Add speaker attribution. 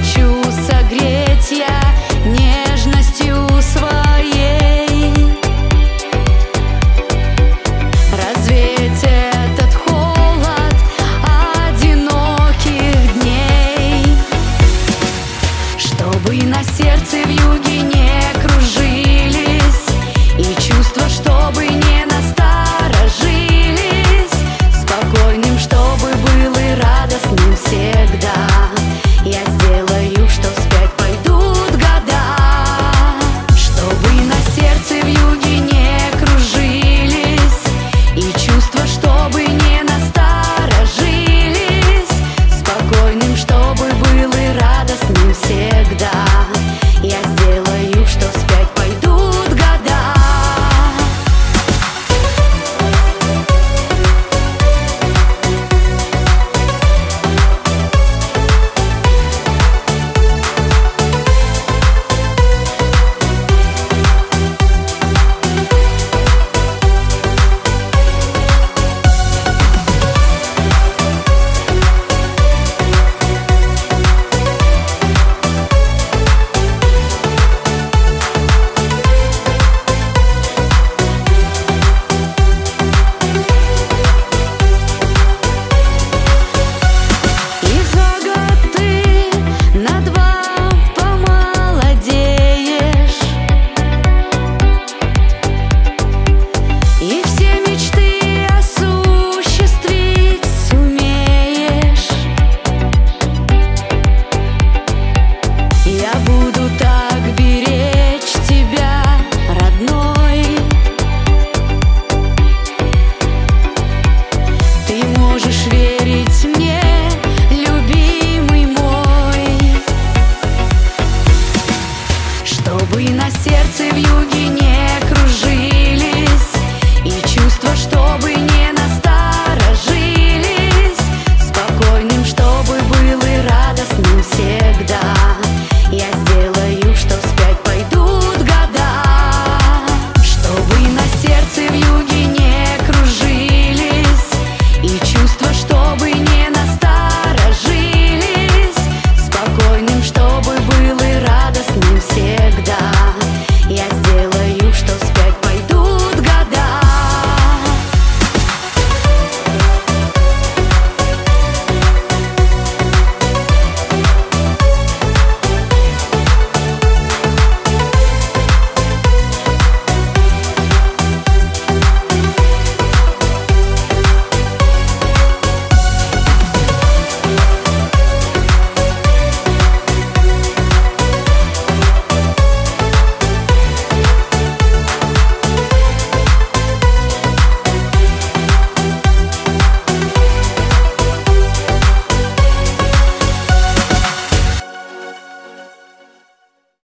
Speaker 1: хочу согреть я нежностью своей, развеять этот холод одиноких дней, чтобы на сердце вьюги не кружились и чувства, чтобы не насторожились, спокойным, чтобы был и радостным всегда. Я сделаю, что вспять пойдут года, чтобы на сердце вьюги не кружились и чувства, чтобы не насторожились, спокойным, чтобы был и радостным всегда. Я сделаю, что вспять пойдут года. Верить мне, любимый мой, чтобы на сердце вьюги не кружились и чувства, чтобы не насторожились, спокойным, чтобы был и радостным всегда.